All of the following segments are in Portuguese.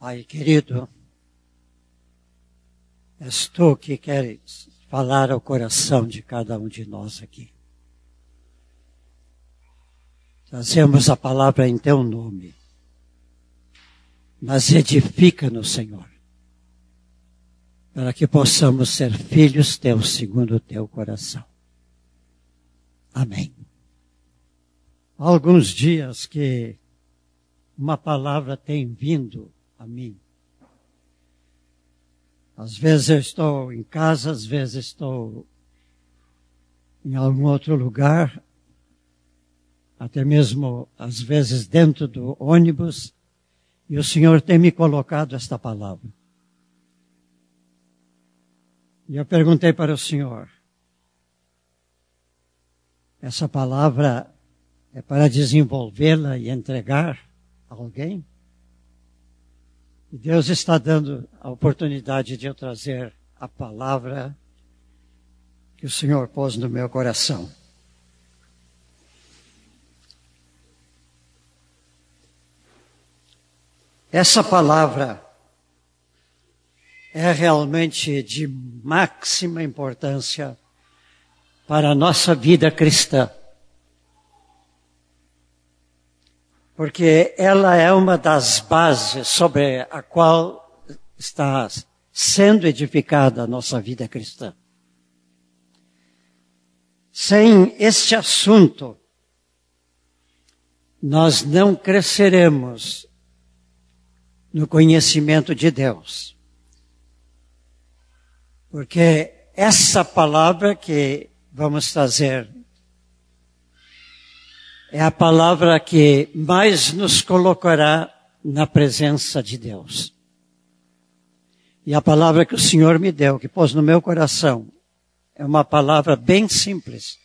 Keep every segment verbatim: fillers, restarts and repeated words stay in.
Pai querido, és tu que queres falar ao coração de cada um de nós aqui. Trazemos a palavra em teu nome, mas edifica-nos, Senhor, para que possamos ser filhos teus segundo o teu coração. Amém. Há alguns dias que uma palavra tem vindo a mim. Às vezes eu estou em casa, às vezes estou em algum outro lugar, até mesmo às vezes dentro do ônibus, e o Senhor tem me colocado esta palavra. E eu perguntei para o Senhor, essa palavra é para desenvolvê-la e entregar a alguém? E Deus está dando a oportunidade de eu trazer a palavra que o Senhor pôs no meu coração. Essa palavra é realmente de máxima importância para a nossa vida cristã. Porque ela é uma das bases sobre a qual está sendo edificada a nossa vida cristã. Sem este assunto, nós não cresceremos no conhecimento de Deus. Porque essa palavra que vamos trazer é a palavra que mais nos colocará na presença de Deus. E a palavra que o Senhor me deu, que pôs no meu coração, é uma palavra bem simples.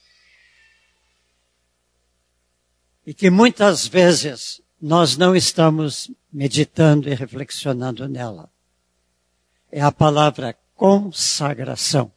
E que muitas vezes nós não estamos meditando e reflexionando nela. É a palavra consagração.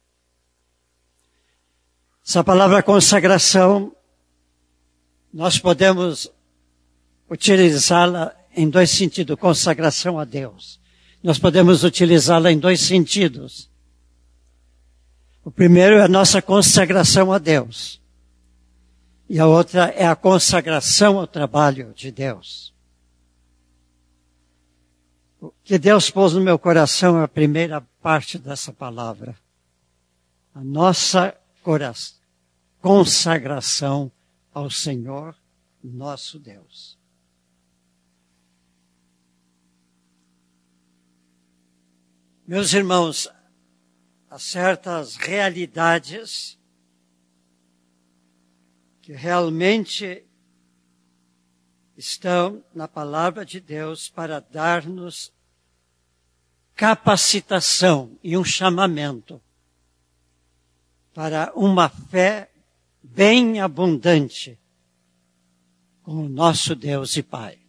Essa palavra consagração, nós podemos utilizá-la em dois sentidos, consagração a Deus. Nós podemos utilizá-la em dois sentidos. O primeiro é a nossa consagração a Deus. E a outra é a consagração ao trabalho de Deus. O que Deus pôs no meu coração é a primeira parte dessa palavra. A nossa consagração ao Senhor, nosso Deus. Meus irmãos, há certas realidades que realmente estão na palavra de Deus para dar-nos capacitação e um chamamento para uma fé bem abundante com o nosso Deus e Pai.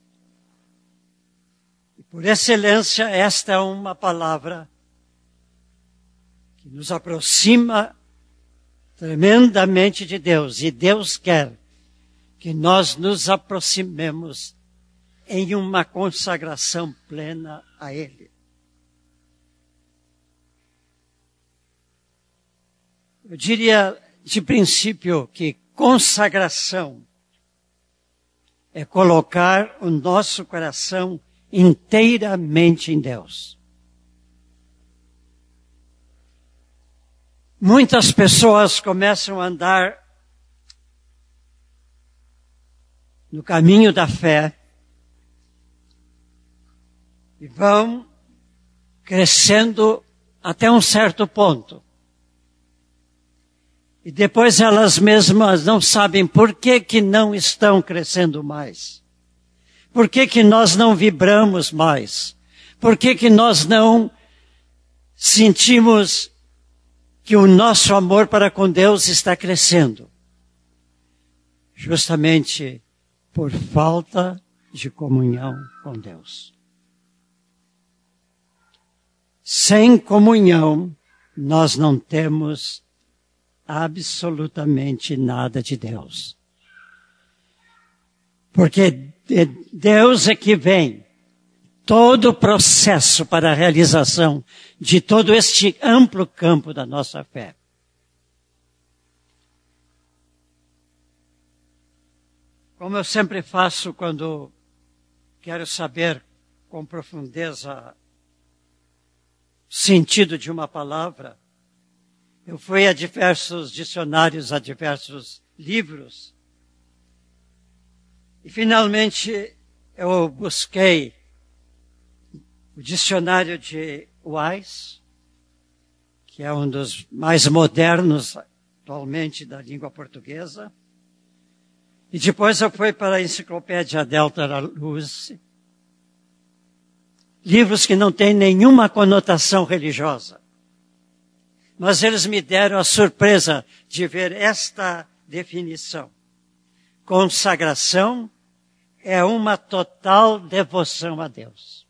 E por excelência, esta é uma palavra que nos aproxima tremendamente de Deus. E Deus quer que nós nos aproximemos em uma consagração plena a Ele. Eu diria de princípio que consagração é colocar o nosso coração inteiramente em Deus. Muitas pessoas começam a andar no caminho da fé e vão crescendo até um certo ponto. E depois elas mesmas não sabem por que que não estão crescendo mais. Por que que nós não vibramos mais? Por que que nós não sentimos que o nosso amor para com Deus está crescendo? Justamente por falta de comunhão com Deus. Sem comunhão, nós não temos absolutamente nada de Deus. Porque Deus é que vem todo o processo para a realização de todo este amplo campo da nossa fé. Como eu sempre faço quando quero saber com profundeza o sentido de uma palavra, eu fui a diversos dicionários, a diversos livros, e finalmente eu busquei o dicionário de Wise, que é um dos mais modernos atualmente da língua portuguesa, e depois eu fui para a enciclopédia Delta Luz, livros que não têm nenhuma conotação religiosa. Mas eles me deram a surpresa de ver esta definição. Consagração é uma total devoção a Deus.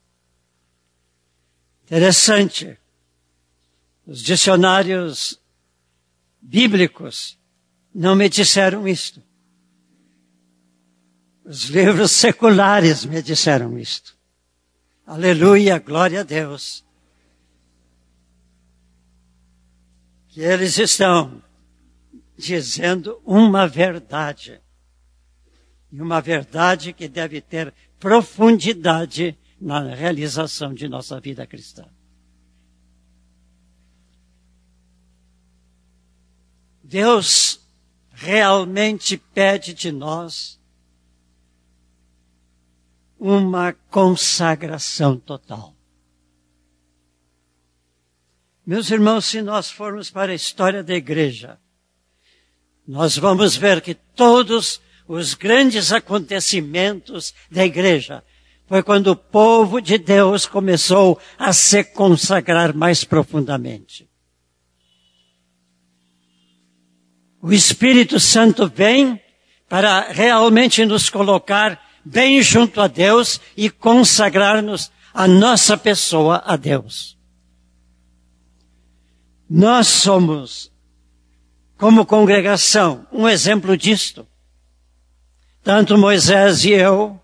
Interessante. Os dicionários bíblicos não me disseram isto. Os livros seculares me disseram isto. Aleluia, glória a Deus. Que eles estão dizendo uma verdade. E uma verdade que deve ter profundidade na realização de nossa vida cristã. Deus realmente pede de nós uma consagração total. Meus irmãos, se nós formos para a história da igreja, nós vamos ver que todos os grandes acontecimentos da igreja foi quando o povo de Deus começou a se consagrar mais profundamente. O Espírito Santo vem para realmente nos colocar bem junto a Deus e consagrar-nos a nossa pessoa a Deus. Nós somos, como congregação, um exemplo disto. Tanto Moisés e eu,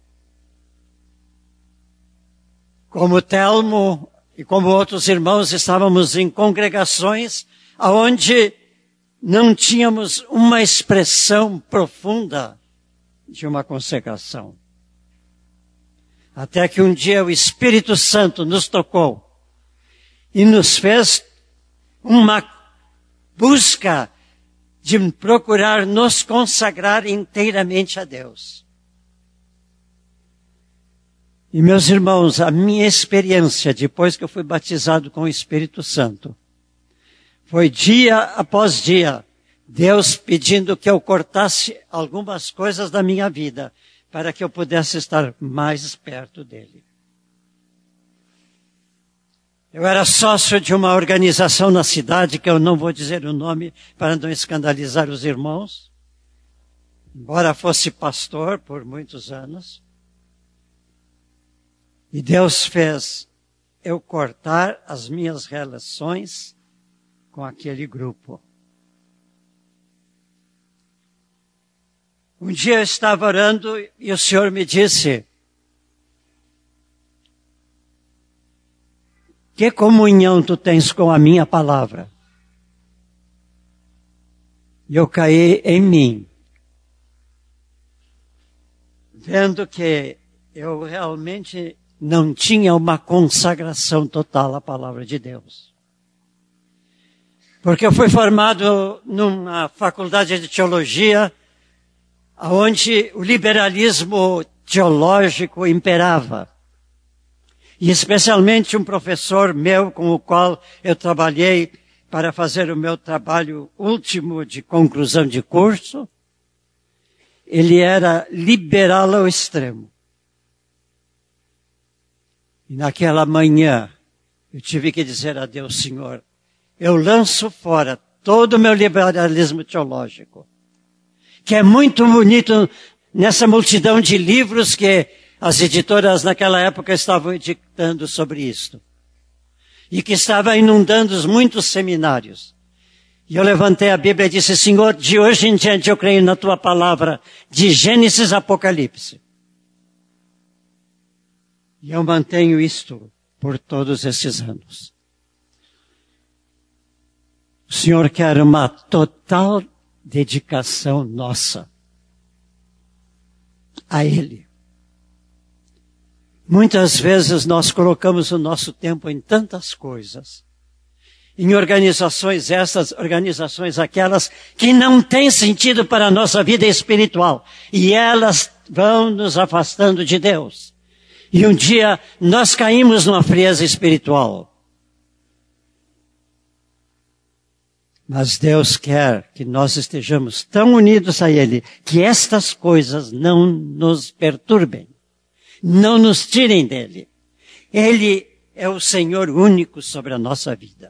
como Telmo e como outros irmãos, estávamos em congregações onde não tínhamos uma expressão profunda de uma consagração. Até que um dia o Espírito Santo nos tocou e nos fez uma busca de procurar nos consagrar inteiramente a Deus. E meus irmãos, a minha experiência depois que eu fui batizado com o Espírito Santo foi dia após dia Deus pedindo que eu cortasse algumas coisas da minha vida para que eu pudesse estar mais perto dele. Eu era sócio de uma organização na cidade, que eu não vou dizer o nome para não escandalizar os irmãos, embora fosse pastor por muitos anos. E Deus fez eu cortar as minhas relações com aquele grupo. Um dia eu estava orando e o Senhor me disse: que comunhão tu tens com a minha palavra? E eu caí em mim, vendo que eu realmente não tinha uma consagração total à palavra de Deus. Porque eu fui formado numa faculdade de teologia, onde o liberalismo teológico imperava. E especialmente um professor meu com o qual eu trabalhei para fazer o meu trabalho último de conclusão de curso, ele era liberal ao extremo. E naquela manhã eu tive que dizer a Deus: Senhor, eu lanço fora todo o meu liberalismo teológico, que é muito bonito nessa multidão de livros que as editoras naquela época estavam editando sobre isto. E que estava inundando muitos seminários. E eu levantei a Bíblia e disse: Senhor, de hoje em diante eu creio na tua palavra, de Gênesis a Apocalipse. E eu mantenho isto por todos esses anos. O Senhor quer uma total dedicação nossa a Ele. Muitas vezes nós colocamos o nosso tempo em tantas coisas, em organizações essas, organizações aquelas, que não têm sentido para a nossa vida espiritual. E elas vão nos afastando de Deus. E um dia nós caímos numa frieza espiritual. Mas Deus quer que nós estejamos tão unidos a Ele, que estas coisas não nos perturbem, não nos tirem dEle. Ele é o Senhor único sobre a nossa vida.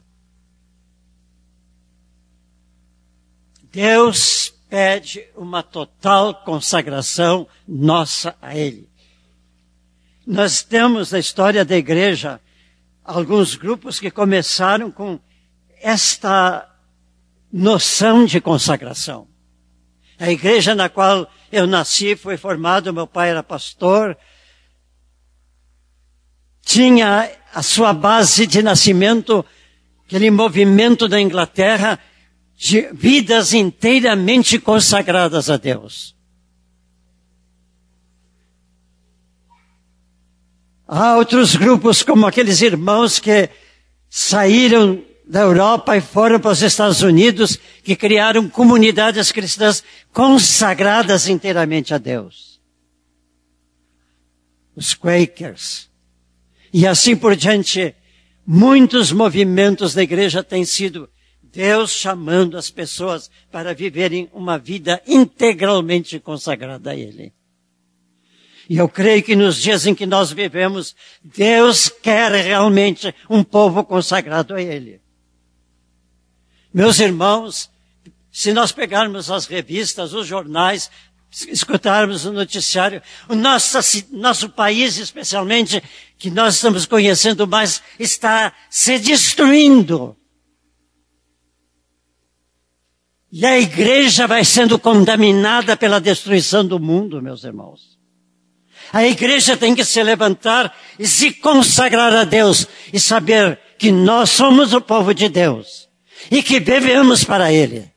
Deus pede uma total consagração nossa a Ele. Nós temos na história da igreja alguns grupos que começaram com esta noção de consagração. A igreja na qual eu nasci foi formado, meu pai era pastor, tinha a sua base de nascimento, aquele movimento da Inglaterra, de vidas inteiramente consagradas a Deus. Há outros grupos, como aqueles irmãos que saíram da Europa e foram para os Estados Unidos, que criaram comunidades cristãs consagradas inteiramente a Deus. Os Quakers. E assim por diante, muitos movimentos da igreja têm sido Deus chamando as pessoas para viverem uma vida integralmente consagrada a Ele. E eu creio que nos dias em que nós vivemos, Deus quer realmente um povo consagrado a Ele. Meus irmãos, se nós pegarmos as revistas, os jornais, escutarmos o noticiário, o nosso, nosso país especialmente, que nós estamos conhecendo mais, está se destruindo. E a igreja vai sendo contaminada pela destruição do mundo, meus irmãos. A igreja tem que se levantar e se consagrar a Deus e saber que nós somos o povo de Deus e que vivemos para Ele.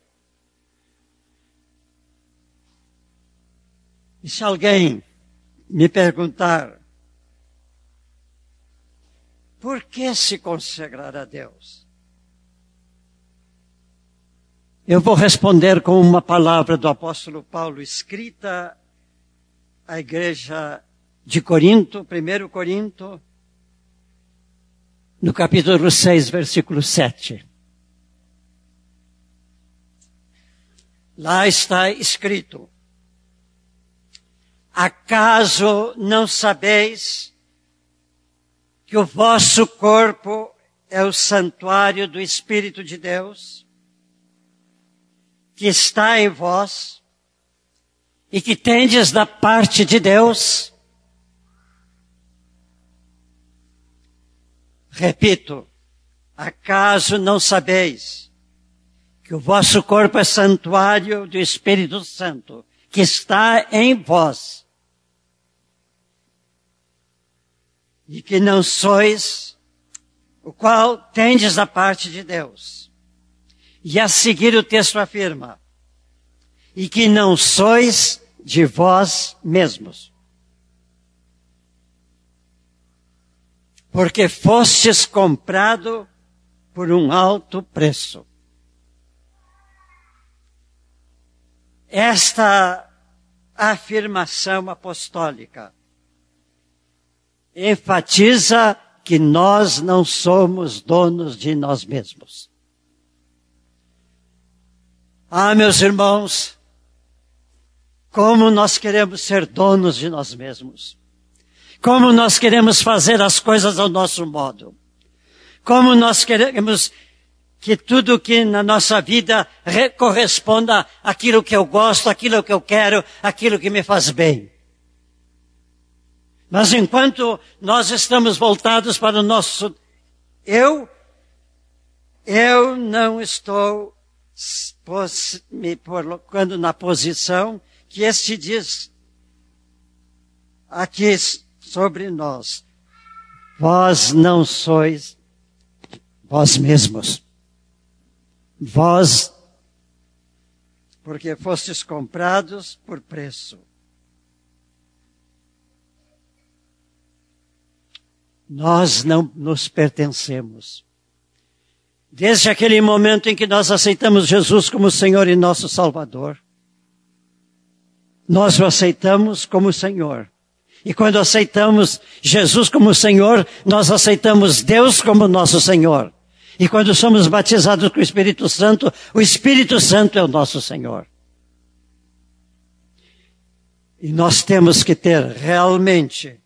E se alguém me perguntar, por que se consagrar a Deus? Eu vou responder com uma palavra do apóstolo Paulo, escrita à igreja de Corinto, primeiro Corinto, no capítulo seis, versículo sete. Lá está escrito: acaso não sabeis que o vosso corpo é o santuário do Espírito de Deus, que está em vós, e que tendes da parte de Deus? Repito, acaso não sabeis que o vosso corpo é santuário do Espírito Santo, que está em vós, e que não sois, o qual tendes da parte de Deus? E a seguir o texto afirma, e que não sois de vós mesmos, porque fostes comprado por um alto preço. Esta afirmação apostólica enfatiza que nós não somos donos de nós mesmos. Ah, meus irmãos, como nós queremos ser donos de nós mesmos. Como nós queremos fazer as coisas ao nosso modo. Como nós queremos que tudo que na nossa vida corresponda àquilo que eu gosto, àquilo que eu quero, àquilo que me faz bem. Mas enquanto nós estamos voltados para o nosso eu, eu não estou me colocando na posição que este diz aqui sobre nós. Vós não sois vós mesmos. Vós, porque fostes comprados por preço. Nós não nos pertencemos. Desde aquele momento em que nós aceitamos Jesus como Senhor e nosso Salvador, nós o aceitamos como Senhor. E quando aceitamos Jesus como Senhor, nós aceitamos Deus como nosso Senhor. E quando somos batizados com o Espírito Santo, o Espírito Santo é o nosso Senhor. E nós temos que ter realmente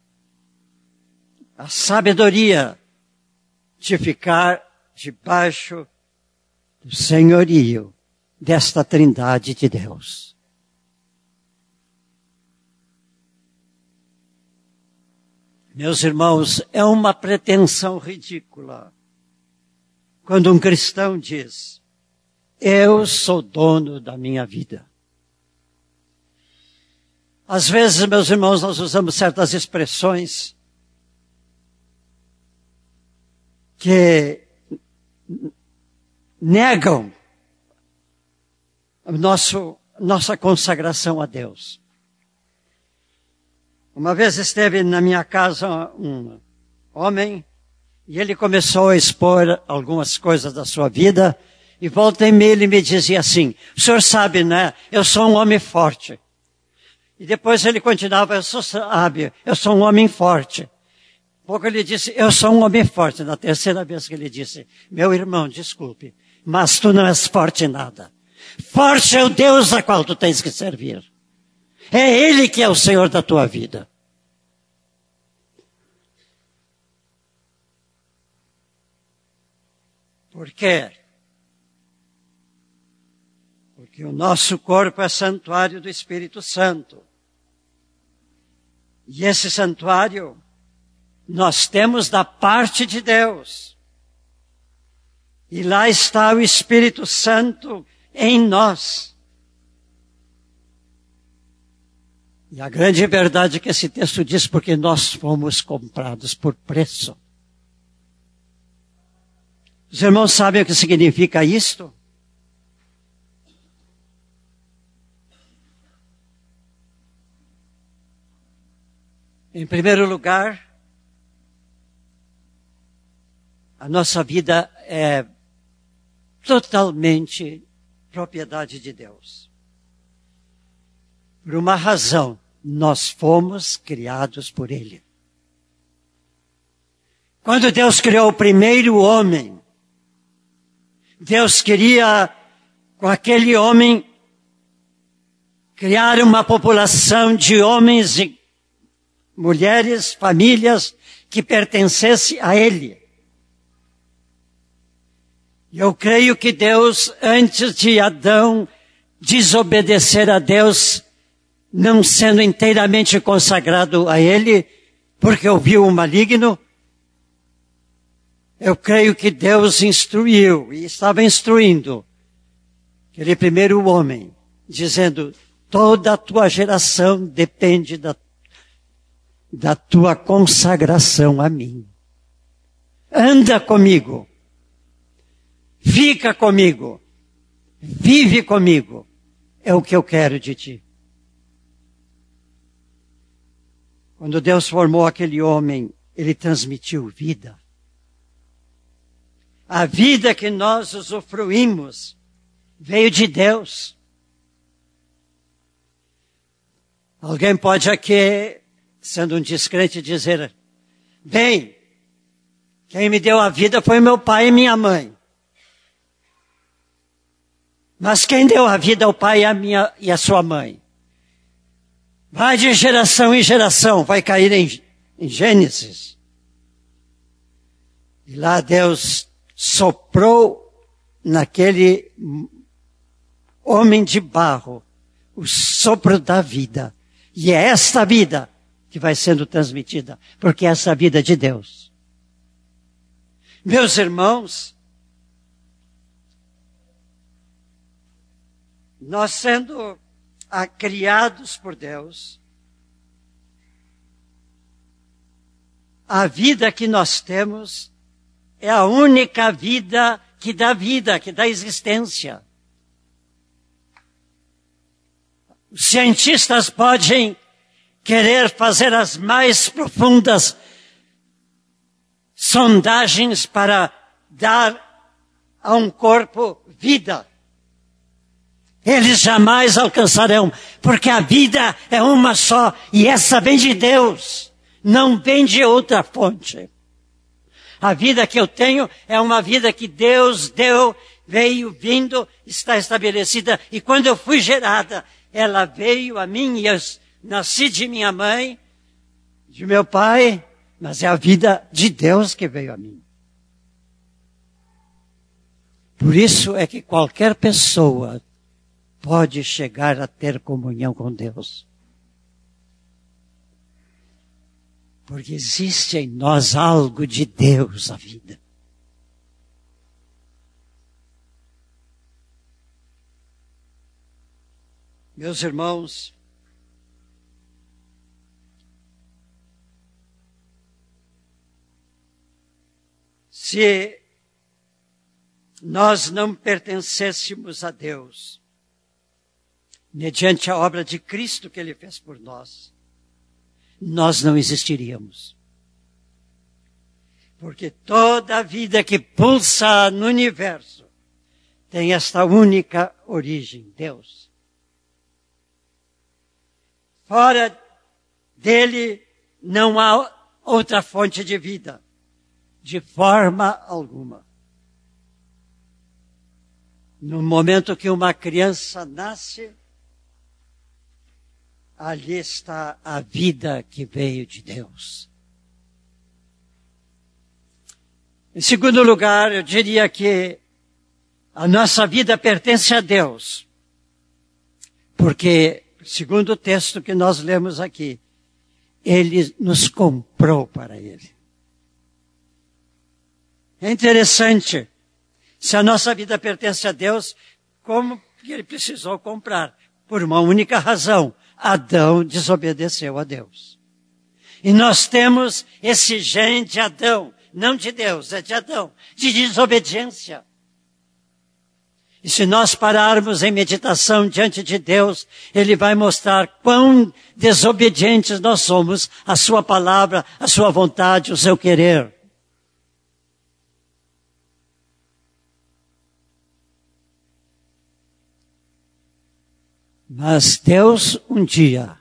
a sabedoria de ficar debaixo do senhorio desta Trindade de Deus. Meus irmãos, é uma pretensão ridícula quando um cristão diz: eu sou dono da minha vida. Às vezes, meus irmãos, nós usamos certas expressões que negam a nosso, nossa consagração a Deus. Uma vez esteve na minha casa um homem e ele começou a expor algumas coisas da sua vida e volta e meia ele me dizia assim: o senhor sabe, né? Eu sou um homem forte. E depois ele continuava: eu sou sábio, eu sou um homem forte. Pouco ele disse: eu sou um homem forte. Na terceira vez que ele disse: meu irmão, desculpe, mas tu não és forte em nada. Forte é o Deus a qual tu tens que servir. É Ele que é o Senhor da tua vida. Por quê? Porque o nosso corpo é santuário do Espírito Santo. E esse santuário nós temos da parte de Deus. E lá está o Espírito Santo em nós. E a grande verdade é que esse texto diz: porque nós fomos comprados por preço. Os irmãos sabem o que significa isto? Em primeiro lugar, a nossa vida é totalmente propriedade de Deus. Por uma razão, nós fomos criados por Ele. Quando Deus criou o primeiro homem, Deus queria, com aquele homem, criar uma população de homens e mulheres, famílias, que pertencesse a Ele. Eu creio que Deus, antes de Adão desobedecer a Deus, não sendo inteiramente consagrado a Ele, porque ouviu o maligno, eu creio que Deus instruiu, e estava instruindo, aquele primeiro homem, dizendo: toda a tua geração depende da, da tua consagração a mim. Anda comigo. Fica comigo. Vive comigo. É o que eu quero de ti. Quando Deus formou aquele homem, Ele transmitiu vida. A vida que nós usufruímos veio de Deus. Alguém pode aqui, sendo um descrente, dizer: bem, quem me deu a vida foi meu pai e minha mãe. Mas quem deu a vida ao pai e a, minha, e a sua mãe? Vai de geração em geração, vai cair em, em Gênesis. E lá Deus soprou naquele homem de barro o sopro da vida. E é esta vida que vai sendo transmitida, porque é essa vida de Deus. Meus irmãos, nós sendo ah, criados por Deus, a vida que nós temos é a única vida que dá vida, que dá existência. Os cientistas podem querer fazer as mais profundas sondagens para dar a um corpo vida. Eles jamais alcançarão, porque a vida é uma só, e essa vem de Deus, não vem de outra fonte. A vida que eu tenho é uma vida que Deus deu, veio, vindo, está estabelecida, e quando eu fui gerada, ela veio a mim, e eu nasci de minha mãe, de meu pai, mas é a vida de Deus que veio a mim. Por isso é que qualquer pessoa pode chegar a ter comunhão com Deus. Porque existe em nós algo de Deus, a vida. Meus irmãos, se nós não pertencêssemos a Deus, mediante a obra de Cristo que Ele fez por nós, nós não existiríamos. Porque toda a vida que pulsa no universo tem esta única origem, Deus. Fora dele não há outra fonte de vida, de forma alguma. No momento que uma criança nasce, ali está a vida que veio de Deus. Em segundo lugar, eu diria que a nossa vida pertence a Deus. Porque, segundo o texto que nós lemos aqui, Ele nos comprou para Ele. É interessante. Se a nossa vida pertence a Deus, como que Ele precisou comprar? Por uma única razão. Adão desobedeceu a Deus. E nós temos esse gene de Adão, não de Deus, é de Adão, de desobediência. E se nós pararmos em meditação diante de Deus, Ele vai mostrar quão desobedientes nós somos à sua palavra, à sua vontade, ao seu querer. Mas Deus, um dia,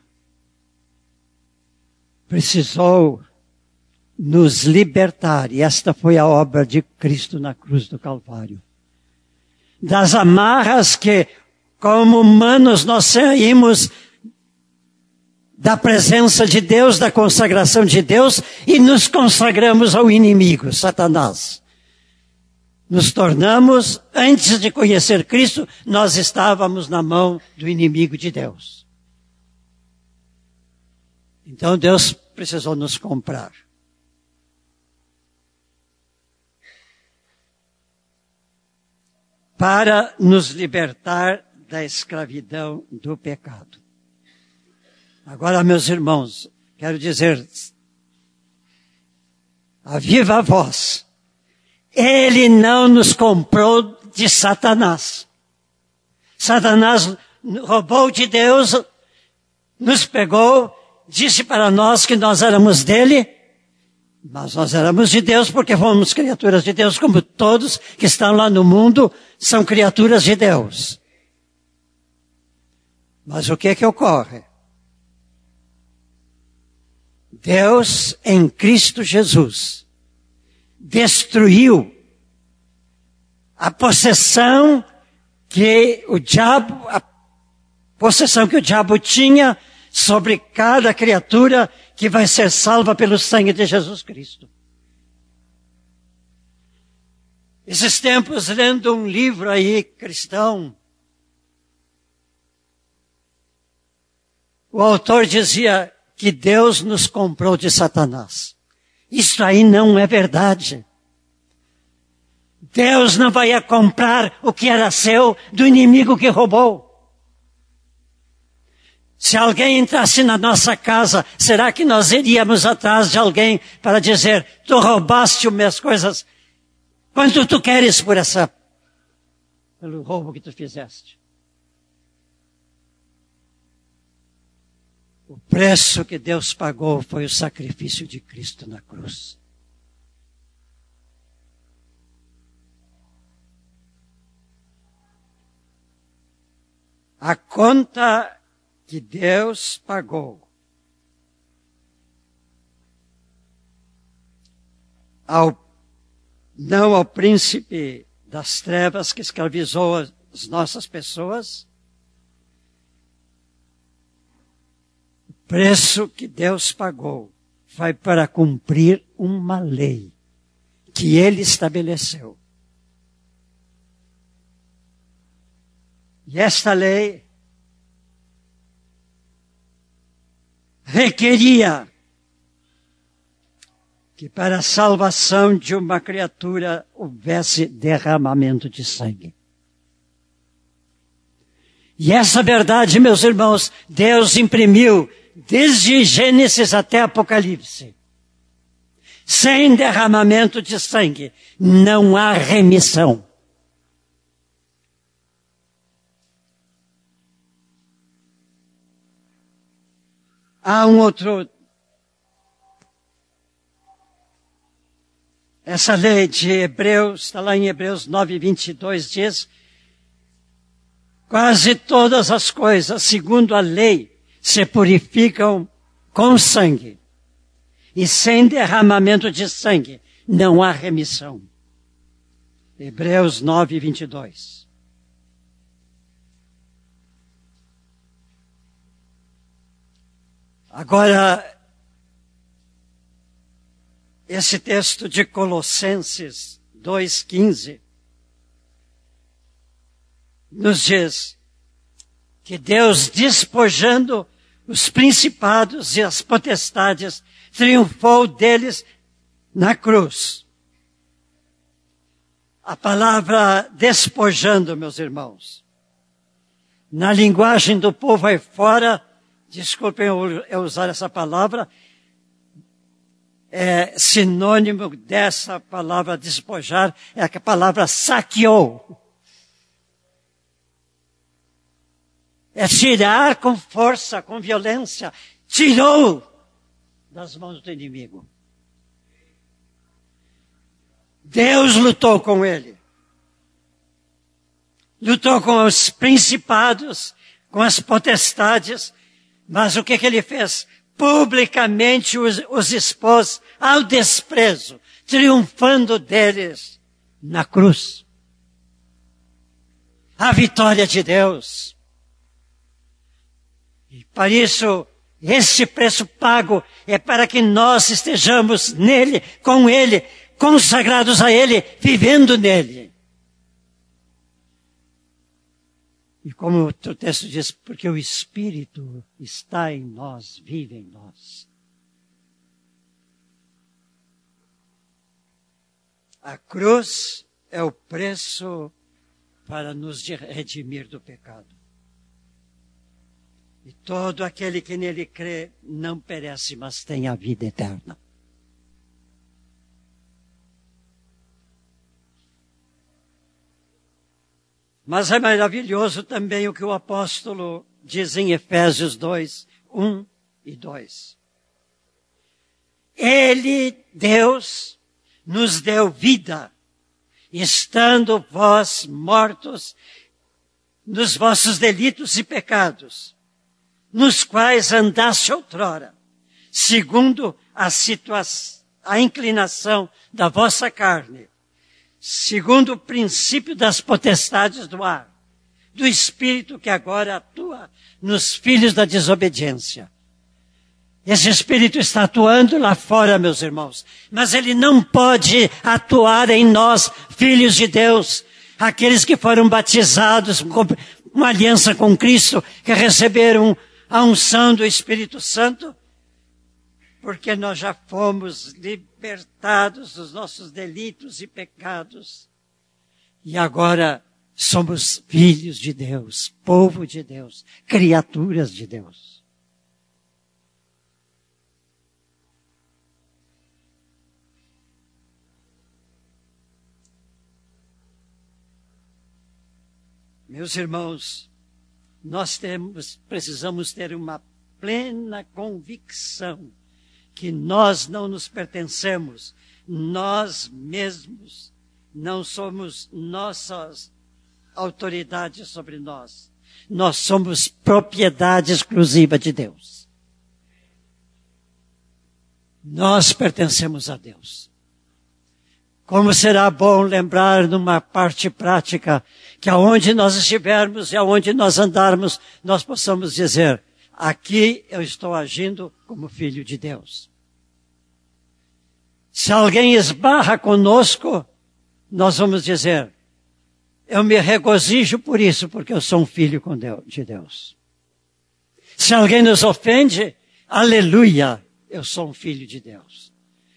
precisou nos libertar, e esta foi a obra de Cristo na cruz do Calvário, das amarras que, como humanos, nós saímos da presença de Deus, da consagração de Deus, e nos consagramos ao inimigo, Satanás. Nos tornamos, antes de conhecer Cristo, nós estávamos na mão do inimigo de Deus. Então Deus precisou nos comprar. Para nos libertar da escravidão do pecado. Agora, meus irmãos, quero dizer, a viva voz, Ele não nos comprou de Satanás. Satanás roubou de Deus, nos pegou, disse para nós que nós éramos dele, mas nós éramos de Deus porque fomos criaturas de Deus, como todos que estão lá no mundo são criaturas de Deus. Mas o que é que ocorre? Deus, em Cristo Jesus, destruiu a possessão que o diabo, a possessão que o diabo tinha sobre cada criatura que vai ser salva pelo sangue de Jesus Cristo. Esses tempos, lendo um livro aí cristão, o autor dizia que Deus nos comprou de Satanás. Isso aí não é verdade. Deus não vai comprar o que era seu do inimigo que roubou. Se alguém entrasse na nossa casa, será que nós iríamos atrás de alguém para dizer, tu roubaste as minhas coisas? Quanto tu queres por essa, pelo roubo que tu fizeste? O preço que Deus pagou foi o sacrifício de Cristo na cruz. A conta que Deus pagou ao, não ao príncipe das trevas que escravizou as nossas pessoas, o preço que Deus pagou foi para cumprir uma lei que Ele estabeleceu. E esta lei requeria que para a salvação de uma criatura houvesse derramamento de sangue. E essa verdade, meus irmãos, Deus imprimiu desde Gênesis até Apocalipse. Sem derramamento de sangue, não há remissão. Há um outro... Essa lei de Hebreus, está lá em Hebreus nove, vinte e dois, diz: quase todas as coisas, segundo a lei, se purificam com sangue. E sem derramamento de sangue, não há remissão. Hebreus nove, vinte e dois. Agora, esse texto de Colossenses dois, quinze, nos diz que Deus, despojando os principados e as potestades, triunfou deles na cruz. A palavra despojando, meus irmãos, na linguagem do povo aí fora, desculpem eu usar essa palavra, é sinônimo dessa palavra despojar, é a palavra saqueou. É tirar com força, com violência. Tirou das mãos do inimigo. Deus lutou com ele. Lutou com os principados, com as potestades, mas o que, que ele fez? Publicamente os, os expôs ao desprezo, triunfando deles na cruz. A vitória de Deus. E para isso, esse preço pago é para que nós estejamos nele, com ele, consagrados a ele, vivendo nele. E como o texto diz, porque o Espírito está em nós, vive em nós. A cruz é o preço para nos redimir do pecado. E todo aquele que nele crê não perece, mas tem a vida eterna. Mas é maravilhoso também o que o apóstolo diz em Efésios dois, um e dois. Ele, Deus, nos deu vida, estando vós mortos nos vossos delitos e pecados, nos quais andaste outrora, segundo a situação, a inclinação da vossa carne, segundo o princípio das potestades do ar, do Espírito que agora atua nos filhos da desobediência. Esse Espírito está atuando lá fora, meus irmãos, mas ele não pode atuar em nós, filhos de Deus, aqueles que foram batizados com uma aliança com Cristo, que receberam a unção do Espírito Santo, porque nós já fomos libertados dos nossos delitos e pecados. E agora Somos filhos de Deus, povo de Deus, criaturas de Deus. Meus irmãos, nós temos, precisamos ter uma plena convicção que nós não nos pertencemos, nós mesmos não somos nossas autoridades sobre nós. Nós somos propriedade exclusiva de Deus. Nós pertencemos a Deus. Como será bom lembrar numa parte prática que aonde nós estivermos e aonde nós andarmos, nós possamos dizer, aqui eu estou agindo como filho de Deus. Se alguém esbarra conosco, nós vamos dizer, eu me regozijo por isso, porque eu sou um filho de Deus. Se alguém nos ofende, aleluia, eu sou um filho de Deus.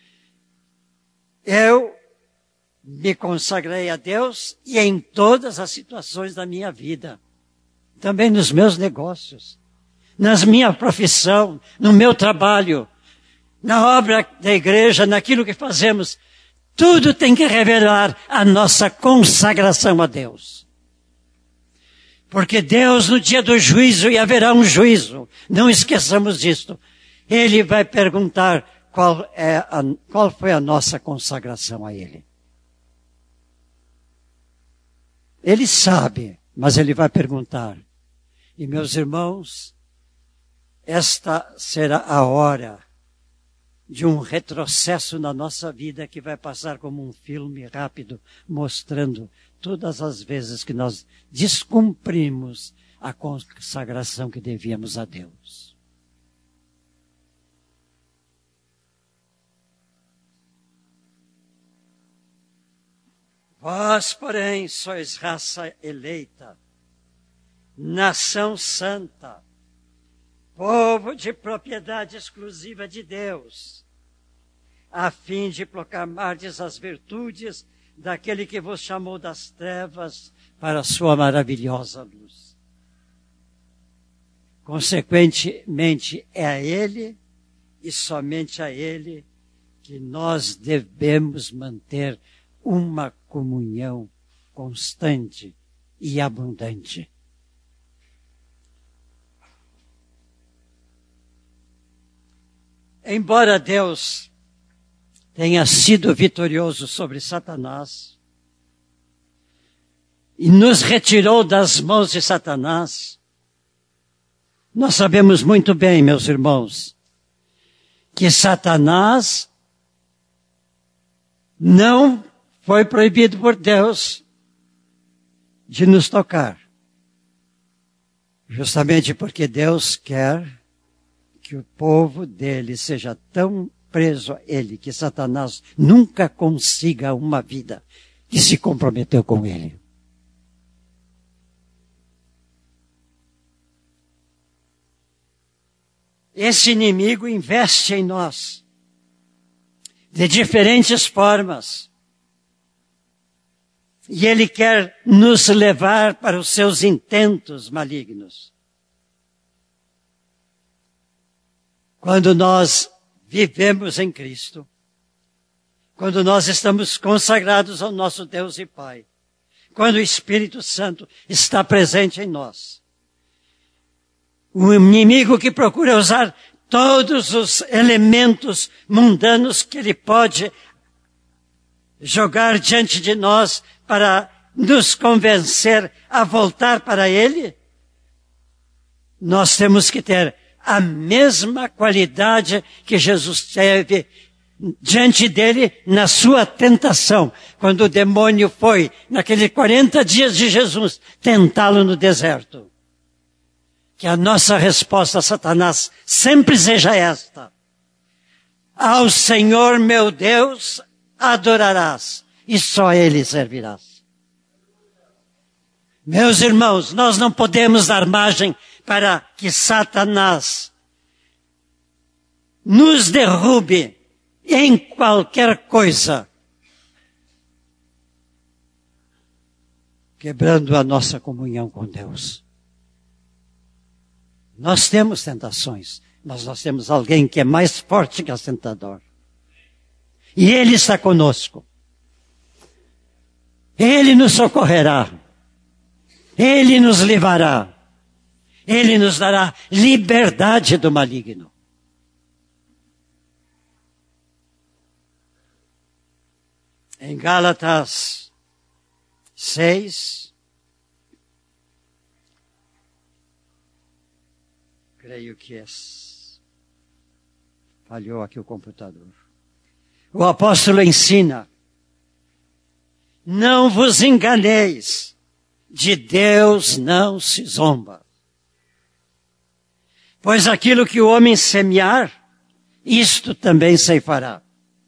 Eu me consagrei a Deus e em todas as situações da minha vida. Também nos meus negócios, na minha profissão, no meu trabalho, na obra da igreja, naquilo que fazemos. Tudo tem que revelar a nossa consagração a Deus. Porque Deus, no dia do juízo, e haverá um juízo, não esqueçamos disto, Ele vai perguntar qual, é a, qual foi a nossa consagração a Ele. Ele sabe, mas Ele vai perguntar. E meus irmãos, esta será a hora de um retrocesso na nossa vida que vai passar como um filme rápido, mostrando todas as vezes que nós descumprimos a consagração que devíamos a Deus. Vós, porém, sois raça eleita, nação santa, povo de propriedade exclusiva de Deus, a fim de proclamardes as virtudes daquele que vos chamou das trevas para a sua maravilhosa luz. Consequentemente, é a Ele e somente a Ele que nós devemos manter uma comunhão constante e abundante. Embora Deus tenha sido vitorioso sobre Satanás e nos retirou das mãos de Satanás, nós sabemos muito bem, meus irmãos, que Satanás não foi proibido por Deus de nos tocar. Justamente porque Deus quer que o povo dele seja tão preso a ele que Satanás nunca consiga uma vida que se comprometeu com ele. Esse inimigo investe em nós de diferentes formas. E ele quer nos levar para os seus intentos malignos. Quando nós vivemos em Cristo, quando nós estamos consagrados ao nosso Deus e Pai, quando o Espírito Santo está presente em nós, o inimigo que procura usar todos os elementos mundanos que ele pode jogar diante de nós para nos convencer a voltar para ele, nós temos que ter a mesma qualidade que Jesus teve diante dele na sua tentação, quando o demônio foi, naqueles quarenta dias de Jesus, tentá-lo no deserto. Que a nossa resposta a Satanás sempre seja esta: ao Senhor meu Deus adorarás, e só a Ele servirás. Meus irmãos, nós não podemos dar margem para que Satanás nos derrube em qualquer coisa quebrando a nossa comunhão com Deus. Nós temos tentações, mas nós temos alguém que é mais forte que o tentador. E Ele está conosco. Ele nos socorrerá. Ele nos livrará. Ele nos dará liberdade do maligno. Em Gálatas seis, creio que é, falhou aqui o computador. O apóstolo ensina: não vos enganeis, de Deus não se zomba. Pois aquilo que o homem semear, isto também ceifará.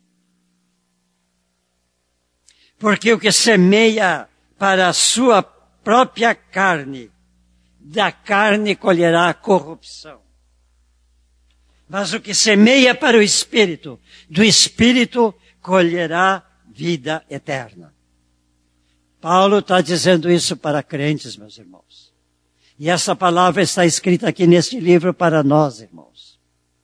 Porque o que semeia para a sua própria carne, da carne colherá a corrupção. Mas o que semeia para o Espírito, do Espírito colherá vida eterna. Paulo está dizendo isso para crentes, meus irmãos. E essa palavra está escrita aqui neste livro para nós, irmãos.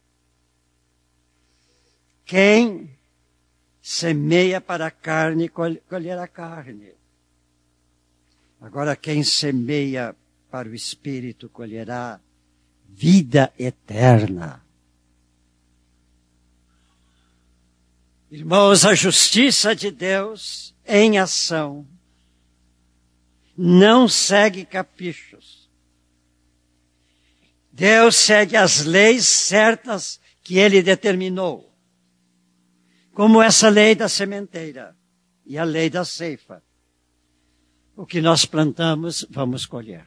Quem semeia para a carne, colherá a carne. Agora, quem semeia para o Espírito, colherá vida eterna. Irmãos, a justiça de Deus em ação não segue caprichos. Deus segue as leis certas que Ele determinou. Como essa lei da sementeira e a lei da ceifa. O que nós plantamos, vamos colher.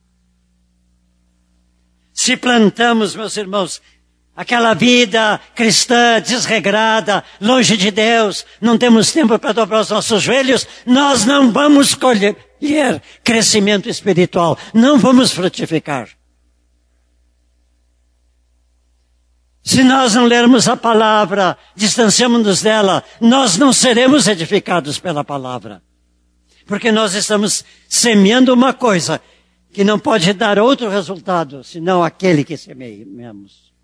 Se plantamos, meus irmãos, aquela vida cristã desregrada, longe de Deus, não temos tempo para dobrar os nossos joelhos, nós não vamos colher crescimento espiritual, não vamos frutificar. Se nós não lermos a palavra, distanciamos-nos dela, nós não seremos edificados pela palavra. Porque nós estamos semeando uma coisa que não pode dar outro resultado, senão aquele que semeamos.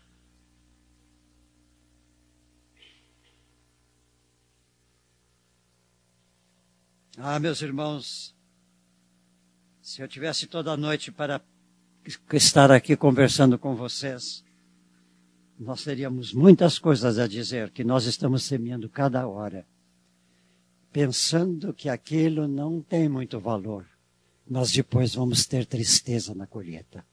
Ah, meus irmãos, se eu tivesse toda a noite para estar aqui conversando com vocês, nós teríamos muitas coisas a dizer que nós estamos semeando cada hora, pensando que aquilo não tem muito valor, mas depois vamos ter tristeza na colheita.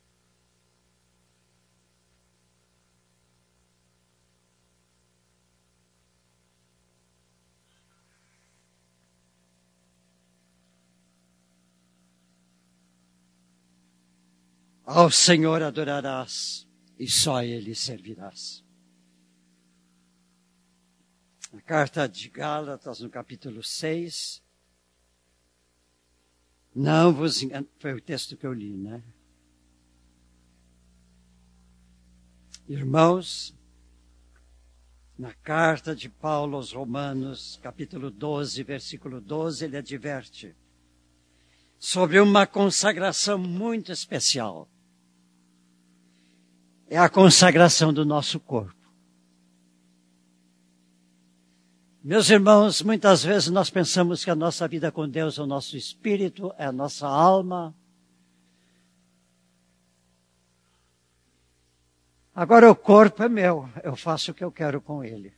Ao Senhor adorarás e só a Ele servirás. A carta de Gálatas, no capítulo seis. Não vos engane, foi o texto que eu li, né? Irmãos, na carta de Paulo aos Romanos, capítulo doze, versículo doze, ele adverte sobre uma consagração muito especial. É a consagração do nosso corpo. Meus irmãos, muitas vezes nós pensamos que a nossa vida com Deus é o nosso espírito, é a nossa alma. Agora o corpo é meu, eu faço o que eu quero com ele.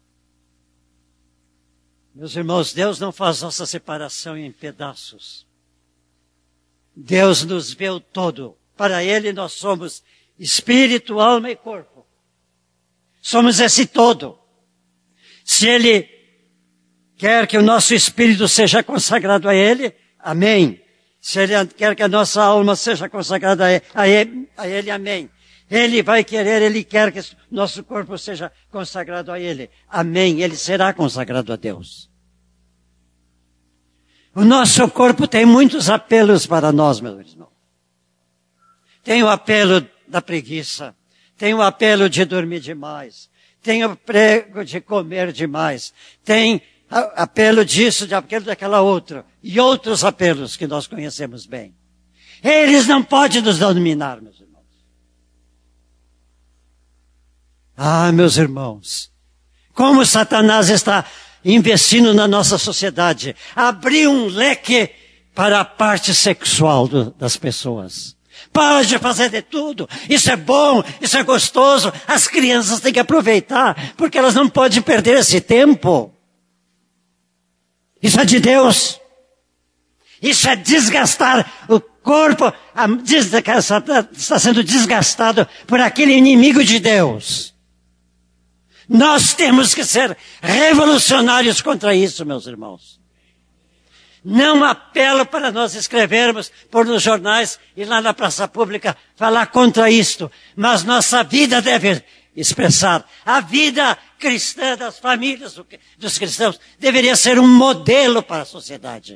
Meus irmãos, Deus não faz nossa separação em pedaços. Deus nos vê o todo. Para Ele nós somos espírito, alma e corpo. Somos esse todo. Se Ele quer que o nosso espírito seja consagrado a Ele, amém. Se Ele quer que a nossa alma seja consagrada a Ele, a Ele, amém. Ele vai querer, Ele quer que o nosso corpo seja consagrado a Ele, amém. Ele será consagrado a Deus. O nosso corpo tem muitos apelos para nós, meus irmãos. Tem o apelo da preguiça, tem o apelo de dormir demais, tem o prego de comer demais, tem apelo disso, de apelo daquela outra, e outros apelos que nós conhecemos bem. Eles não podem nos dominar, meus irmãos. Ah, meus irmãos, como Satanás está investindo na nossa sociedade. Abriu um leque para a parte sexual do, das pessoas. Pode fazer de tudo. Isso é bom, isso é gostoso. As crianças têm que aproveitar, porque elas não podem perder esse tempo. Isso é de Deus. Isso é desgastar o corpo. Está sendo desgastado por aquele inimigo de Deus. Nós temos que ser revolucionários contra isso, meus irmãos. Não apelo para nós escrevermos por nos jornais e lá na praça pública falar contra isto, mas nossa vida deve expressar. A vida cristã das famílias dos cristãos deveria ser um modelo para a sociedade.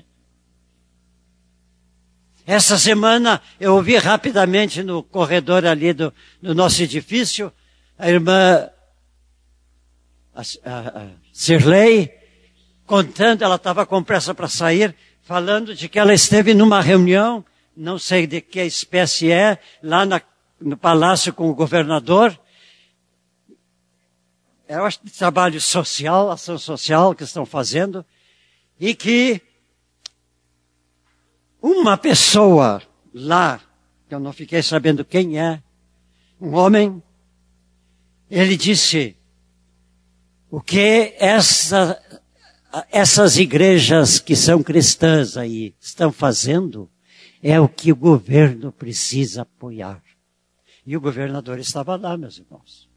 Essa semana eu ouvi rapidamente no corredor ali do, do nosso edifício, a irmã a, a, a Sirlei contando, ela estava com pressa para sair, falando de que ela esteve numa reunião, não sei de que espécie é, lá na, no palácio com o governador. Eu acho que trabalho social, ação social que estão fazendo, e que uma pessoa lá, que eu não fiquei sabendo quem é, um homem, ele disse, o que essa, essas igrejas que são cristãs aí estão fazendo é o que o governo precisa apoiar. E o governador estava lá, meus irmãos.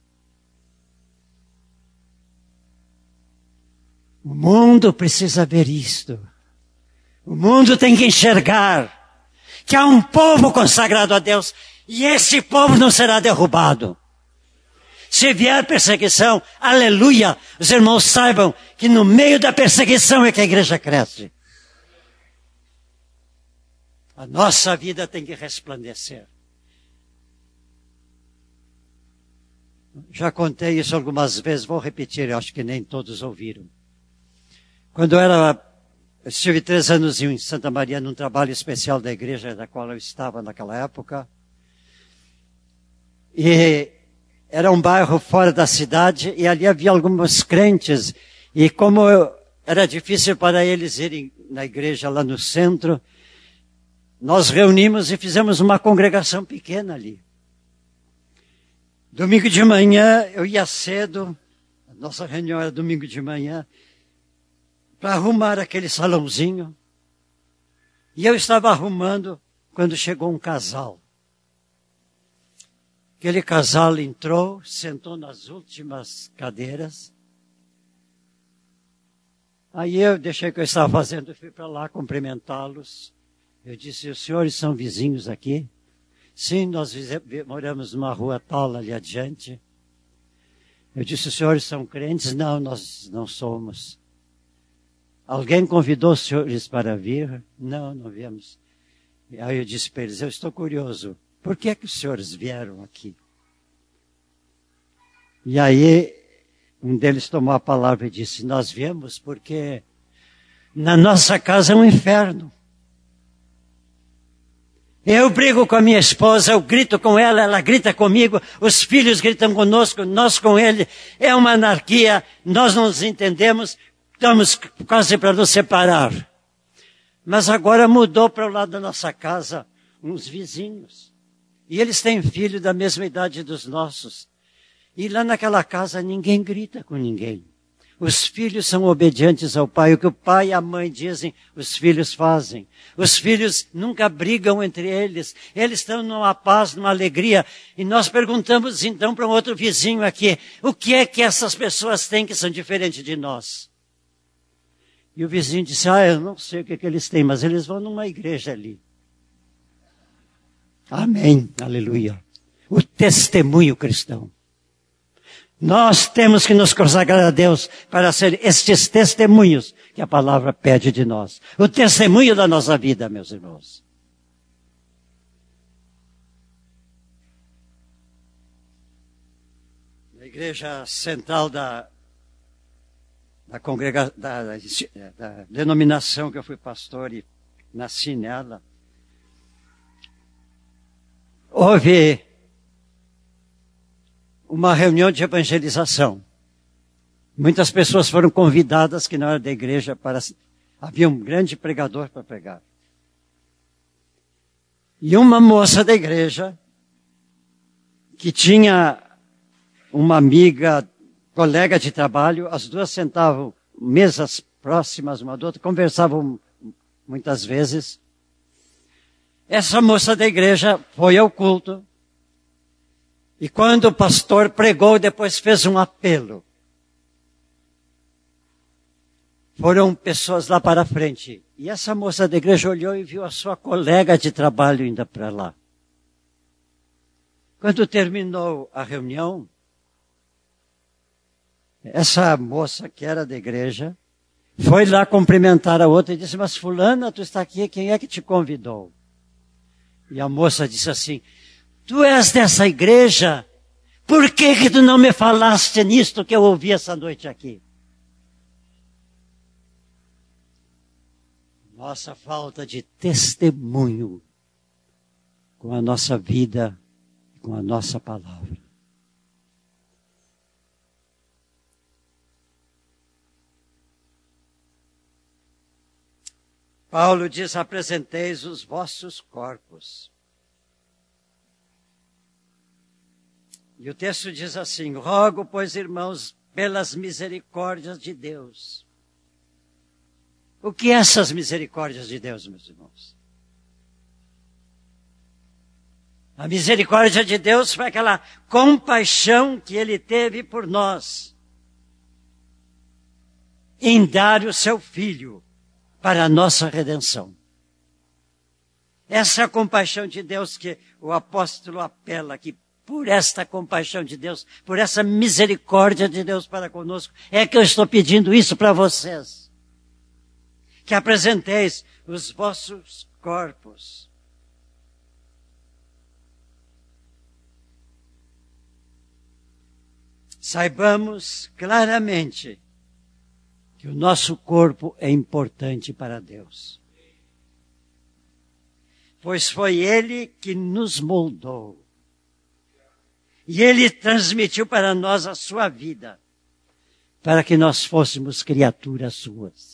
O mundo precisa ver isto. O mundo tem que enxergar que há um povo consagrado a Deus e esse povo não será derrubado. Se vier perseguição, aleluia, os irmãos saibam que no meio da perseguição é que a igreja cresce. A nossa vida tem que resplandecer. Já contei isso algumas vezes, vou repetir, eu acho que nem todos ouviram. Quando eu era, eu estive três anos em Santa Maria num trabalho especial da igreja da qual eu estava naquela época. E era um bairro fora da cidade e ali havia alguns crentes. E como eu, era difícil para eles irem na igreja lá no centro, nós reunimos e fizemos uma congregação pequena ali. Domingo de manhã eu ia cedo, a nossa reunião era domingo de manhã, para arrumar aquele salãozinho. E eu estava arrumando quando chegou um casal. Aquele casal entrou, sentou nas últimas cadeiras. Aí eu deixei o que eu estava fazendo, fui para lá cumprimentá-los. Eu disse, os senhores são vizinhos aqui? Sim, nós moramos numa rua tal ali adiante. Eu disse, os senhores são crentes? Não, nós não somos. Alguém convidou os senhores para vir? Não, não viemos. E aí eu disse para eles, eu estou curioso, por que é que os senhores vieram aqui? E aí um deles tomou a palavra e disse, nós viemos porque na nossa casa é um inferno. Eu brigo com a minha esposa, eu grito com ela, ela grita comigo, os filhos gritam conosco, nós com ele. É uma anarquia, nós não nos entendemos, estamos quase para nos separar. Mas agora mudou para o lado da nossa casa uns vizinhos. E eles têm filho da mesma idade dos nossos. E lá naquela casa ninguém grita com ninguém. Os filhos são obedientes ao pai. O que o pai e a mãe dizem, os filhos fazem. Os filhos nunca brigam entre eles. Eles estão numa paz, numa alegria. E nós perguntamos então para um outro vizinho aqui, o que é que essas pessoas têm que são diferentes de nós? E o vizinho disse, ah, eu não sei o que, é que eles têm, mas eles vão numa igreja ali. Amém, aleluia. O testemunho cristão. Nós temos que nos consagrar a Deus para ser estes testemunhos que a palavra pede de nós. O testemunho da nossa vida, meus irmãos. Na igreja central da, da, congrega, da, da, da denominação que eu fui pastor e nasci nela, houve uma reunião de evangelização. Muitas pessoas foram convidadas que não eram da igreja para... Havia um grande pregador para pregar. E uma moça da igreja, que tinha uma amiga, colega de trabalho, as duas sentavam mesas próximas uma da outra, conversavam muitas vezes. Essa moça da igreja foi ao culto, e quando o pastor pregou, depois fez um apelo. Foram pessoas lá para frente. E essa moça da igreja olhou e viu a sua colega de trabalho indo para lá. Quando terminou a reunião, essa moça que era da igreja foi lá cumprimentar a outra e disse: mas fulana, tu está aqui, quem é que te convidou? E a moça disse assim: tu és dessa igreja? Por que que tu não me falaste nisto que eu ouvi essa noite aqui? Nossa falta de testemunho com a nossa vida, com a nossa palavra. Paulo diz: apresenteis os vossos corpos. E o texto diz assim: rogo, pois, irmãos, pelas misericórdias de Deus. O que é essas misericórdias de Deus, meus irmãos? A misericórdia de Deus foi aquela compaixão que Ele teve por nós, em dar o seu Filho para a nossa redenção. Essa é a compaixão de Deus que o apóstolo apela aqui. Por esta compaixão de Deus, por essa misericórdia de Deus para conosco, é que eu estou pedindo isso para vocês. Que apresenteis os vossos corpos. Saibamos claramente que o nosso corpo é importante para Deus. Pois foi Ele que nos moldou. E Ele transmitiu para nós a sua vida, para que nós fôssemos criaturas suas.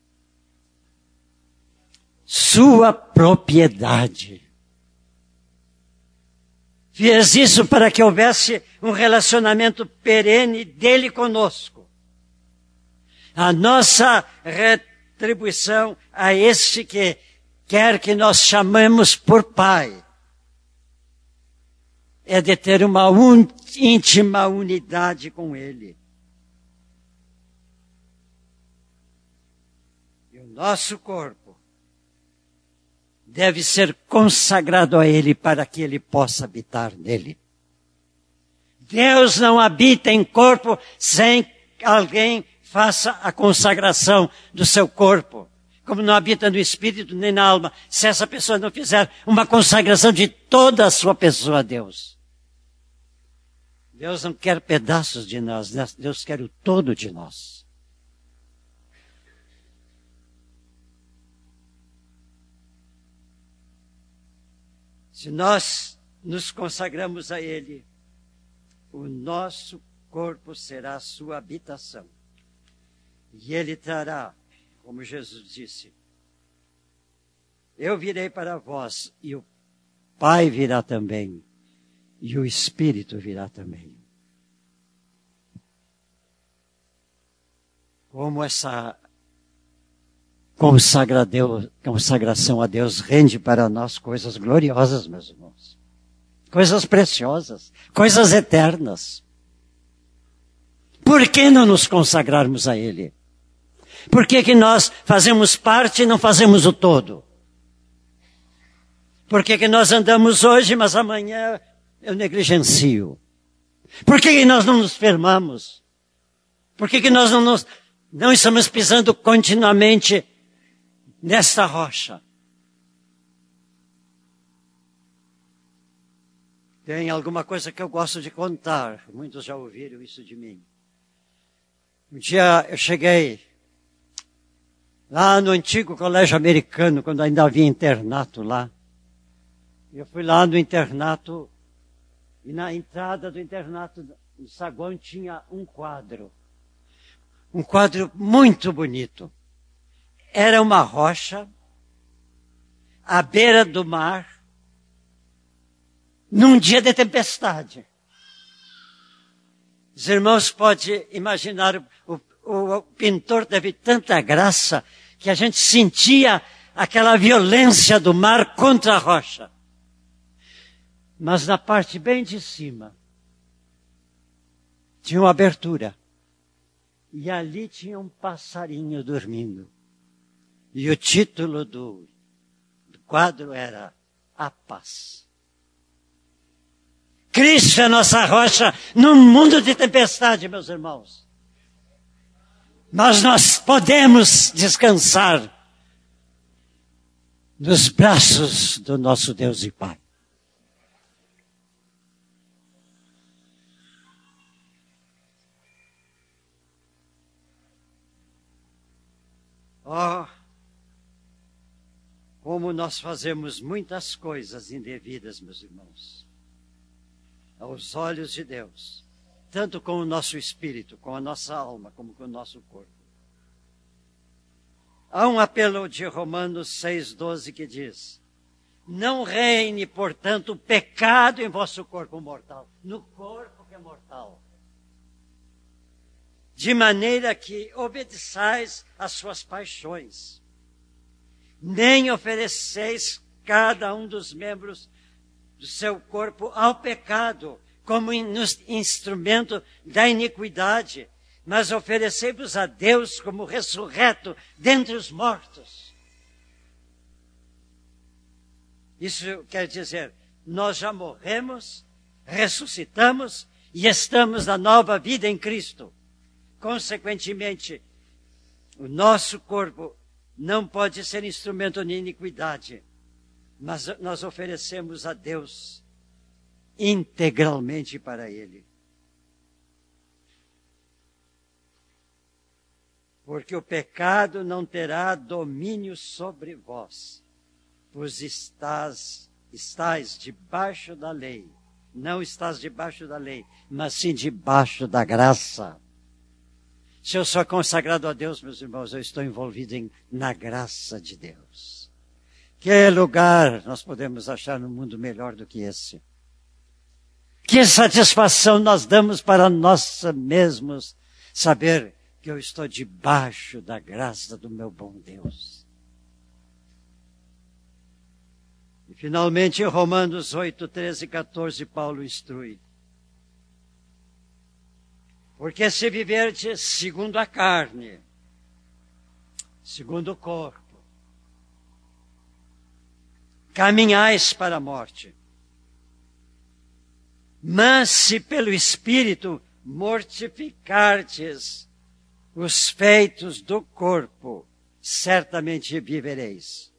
Sua propriedade. Fez isso para que houvesse um relacionamento perene dele conosco. A nossa retribuição a este que quer que nós chamemos por Pai é de ter uma un, íntima unidade com Ele. E o nosso corpo deve ser consagrado a Ele para que Ele possa habitar nele. Deus não habita em corpo sem que alguém faça a consagração do seu corpo. Como não habita no espírito nem na alma, se essa pessoa não fizer uma consagração de toda a sua pessoa a Deus. Deus não quer pedaços de nós, Deus quer o todo de nós. Se nós nos consagramos a Ele, o nosso corpo será a sua habitação. E Ele trará, como Jesus disse, eu virei para vós, e o Pai virá também, e o Espírito virá também. Como essa consagra a Deus, consagração a Deus rende para nós coisas gloriosas, meus irmãos. Coisas preciosas, coisas eternas. Por que não nos consagrarmos a Ele? Por que que nós fazemos parte e não fazemos o todo? Por que que nós andamos hoje, mas amanhã eu negligencio? Por que que nós não nos firmamos? Por que que nós não, nos, não estamos pisando continuamente nesta rocha? Tem alguma coisa que eu gosto de contar. Muitos já ouviram isso de mim. Um dia eu cheguei lá no antigo colégio americano, quando ainda havia internato lá. Eu fui lá no internato, e na entrada do internato, no saguão, tinha um quadro. Um quadro muito bonito. Era uma rocha, à beira do mar, num dia de tempestade. Os irmãos podem imaginar, o, o, o pintor teve tanta graça que a gente sentia aquela violência do mar contra a rocha. Mas na parte bem de cima, tinha uma abertura. E ali tinha um passarinho dormindo. E o título do, do quadro era A Paz. Cristo é nossa rocha num mundo de tempestade, meus irmãos. Mas nós podemos descansar nos braços do nosso Deus e Pai. Oh, como nós fazemos muitas coisas indevidas, meus irmãos, aos olhos de Deus, tanto com o nosso espírito, com a nossa alma, como com o nosso corpo. Há um apelo de Romanos seis, doze que diz: não reine, portanto, o pecado em vosso corpo mortal, no corpo que é mortal, de maneira que obedeçais às suas paixões, nem ofereceis cada um dos membros do seu corpo ao pecado, como instrumento da iniquidade, mas oferecei-vos a Deus como ressurreto dentre os mortos. Isso quer dizer, nós já morremos, ressuscitamos e estamos na nova vida em Cristo. Consequentemente, o nosso corpo não pode ser instrumento de iniquidade, mas nós oferecemos a Deus integralmente para Ele. Porque o pecado não terá domínio sobre vós, pois estás, estás debaixo da lei. Não estás debaixo da lei, mas sim debaixo da graça. Se eu sou consagrado a Deus, meus irmãos, eu estou envolvido em, na graça de Deus. Que lugar nós podemos achar no mundo melhor do que esse? Que satisfação nós damos para nós mesmos saber que eu estou debaixo da graça do meu bom Deus. E finalmente, em Romanos oito, treze e quatorze, Paulo instrui: porque se viverdes segundo a carne, segundo o corpo, caminhais para a morte. Mas se pelo Espírito mortificardes os feitos do corpo, certamente vivereis.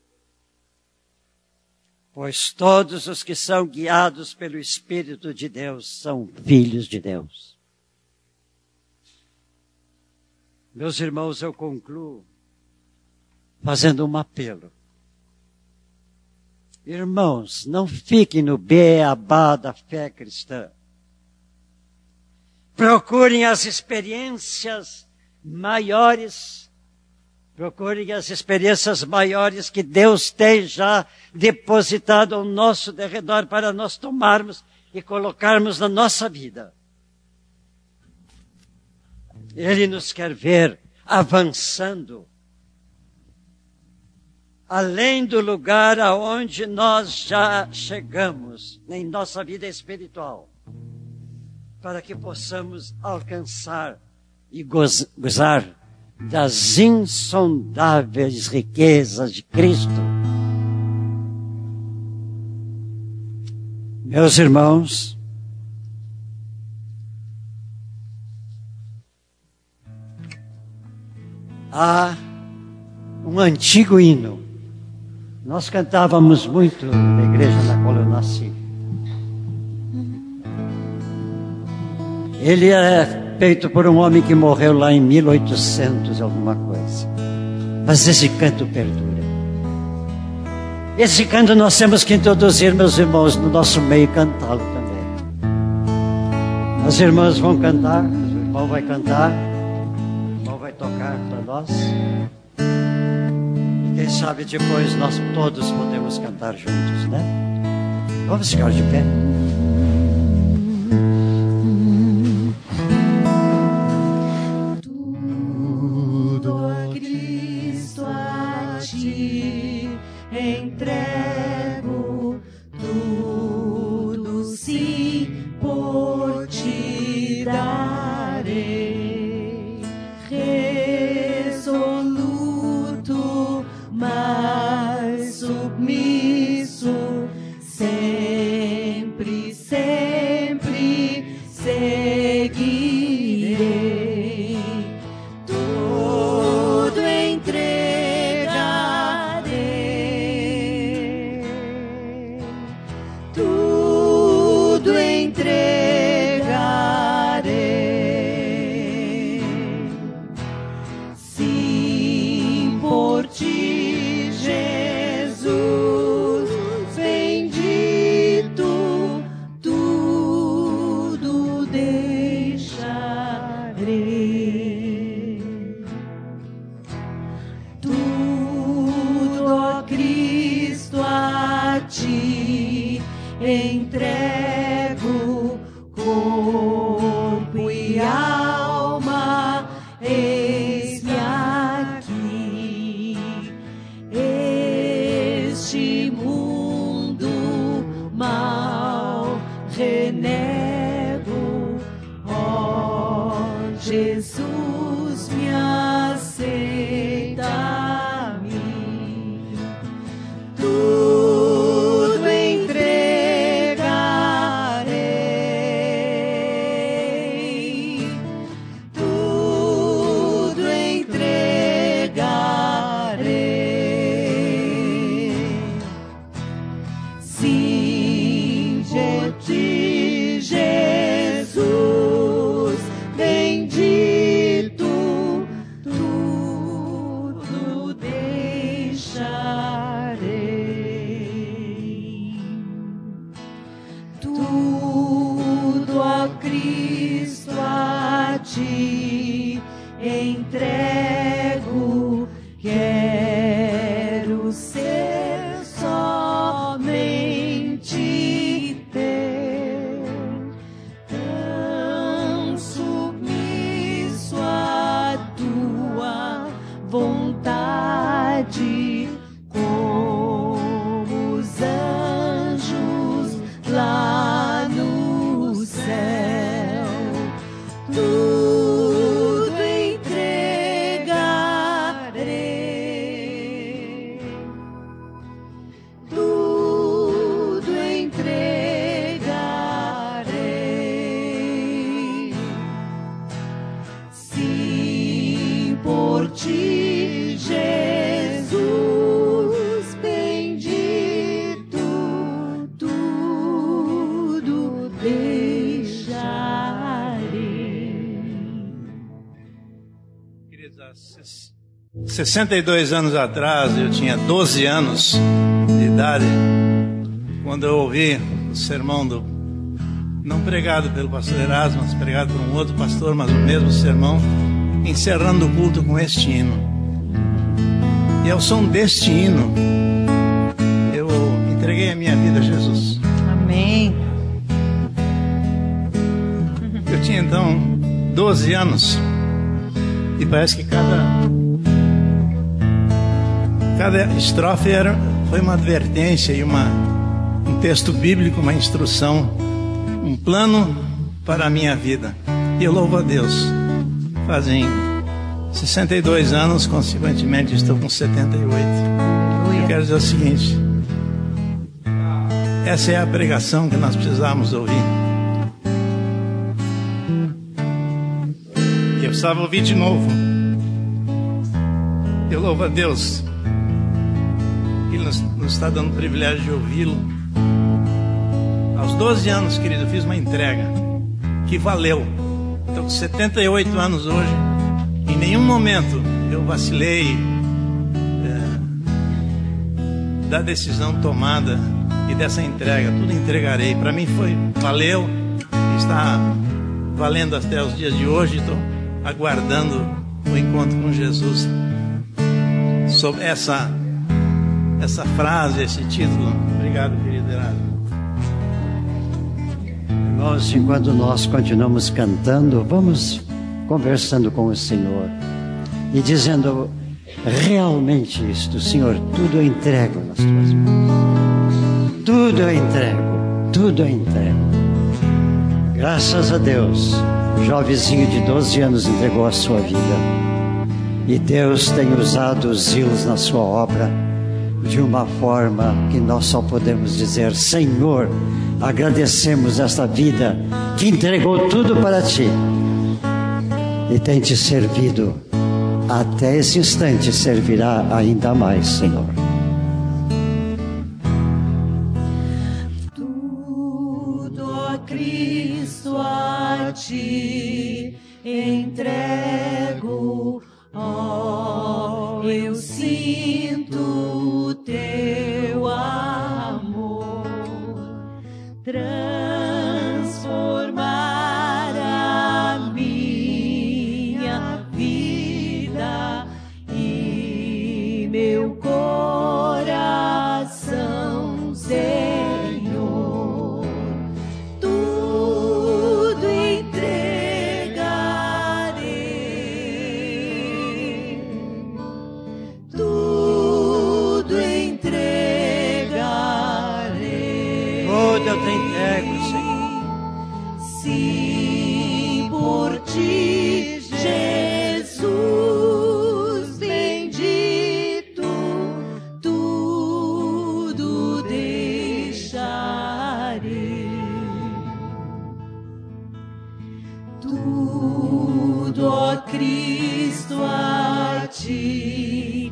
Pois todos os que são guiados pelo Espírito de Deus são filhos de Deus. Meus irmãos, eu concluo fazendo um apelo. Irmãos, não fiquem no beabá da fé cristã. Procurem as experiências maiores, procurem as experiências maiores que Deus tem já depositado ao nosso derredor para nós tomarmos e colocarmos na nossa vida. Ele nos quer ver avançando, além do lugar aonde nós já chegamos em nossa vida espiritual, para que possamos alcançar e gozar das insondáveis riquezas de Cristo. Meus irmãos, há um antigo hino. Nós cantávamos muito na igreja na qual eu nasci. Ele é feito por um homem que morreu lá em mil e oitocentos alguma coisa. Mas esse canto perdura. Esse canto nós temos que introduzir, meus irmãos, no nosso meio e cantá-lo também. As irmãs vão cantar, o irmão vai cantar, o irmão vai tocar para nós. E quem sabe depois nós todos podemos cantar juntos, né? Vamos ficar de pé. Entrego tudo, sim, por ti darei, resoluto, mas submisso, sempre, sempre seguirei. Tudo entregarei, tudo entregarei. Sim, por ti, Jesus, bendito, tudo deixarei. Tudo, ó Cristo, a ti entrego, corpo e alma, eis-me aqui. Este mundo mal renego, ó Jesus, me aceita a mim. Tudo entregarei, tudo entregarei. Sim, por ti, Jesus, bendito, tudo deixarei. Tudo, ó Cristo, a ti entrego, quero ser somente teu, tão submisso à tua vontade, como os anjos lá no céu. Tudo entregarei, tudo entregarei. Sim, por ti, Jesus, bendito, tudo deixarei. Queridos, há sessenta e dois anos atrás, eu tinha doze anos de idade, quando eu ouvi o sermão do, não pregado pelo pastor Erasmo, mas pregado por um outro pastor, mas o mesmo sermão, encerrando o culto com este hino. E ao som deste hino, eu entreguei a minha vida a Jesus. Amém. Eu tinha então doze anos, e parece que cada cada estrofe era, foi uma advertência e uma, um texto bíblico, uma instrução, um plano para a minha vida. E eu louvo a Deus. Fazem sessenta e dois anos, consequentemente estou com setenta e oito. Eu quero dizer o seguinte: essa é a pregação que nós precisamos ouvir. E eu precisava ouvir de novo. Eu louvo a Deus que Ele nos, nos está dando o privilégio de ouvi-lo. Aos doze anos, querido, eu fiz uma entrega que valeu. Estou com setenta e oito anos hoje. Em nenhum momento eu vacilei é, da decisão tomada e dessa entrega. Tudo entregarei. Para mim foi, valeu, está valendo até os dias de hoje. Estou aguardando o encontro com Jesus. Sobre essa, essa frase, esse título. Obrigado, querido Herado. Irmãos, enquanto nós continuamos cantando, vamos conversando com o Senhor e dizendo realmente isto: Senhor, tudo eu entrego nas tuas mãos. Tudo eu entrego, tudo eu entrego. Graças a Deus, o jovenzinho de doze anos entregou a sua vida. E Deus tem usado os hilos na sua obra de uma forma que nós só podemos dizer: Senhor, agradecemos esta vida que entregou tudo para Ti e tem Te servido. Até esse instante servirá ainda mais, Senhor. Tudo, ó Cristo, a Ti entrego. Oh, eu sinto o Teu amor transformar a minha vida e meu coração, Senhor. Tudo entregarei, tudo entregarei. Tudo eu te entrego, Senhor. Sim, por Ti, Jesus bendito, tudo deixarei. Tudo, ó Cristo, a Ti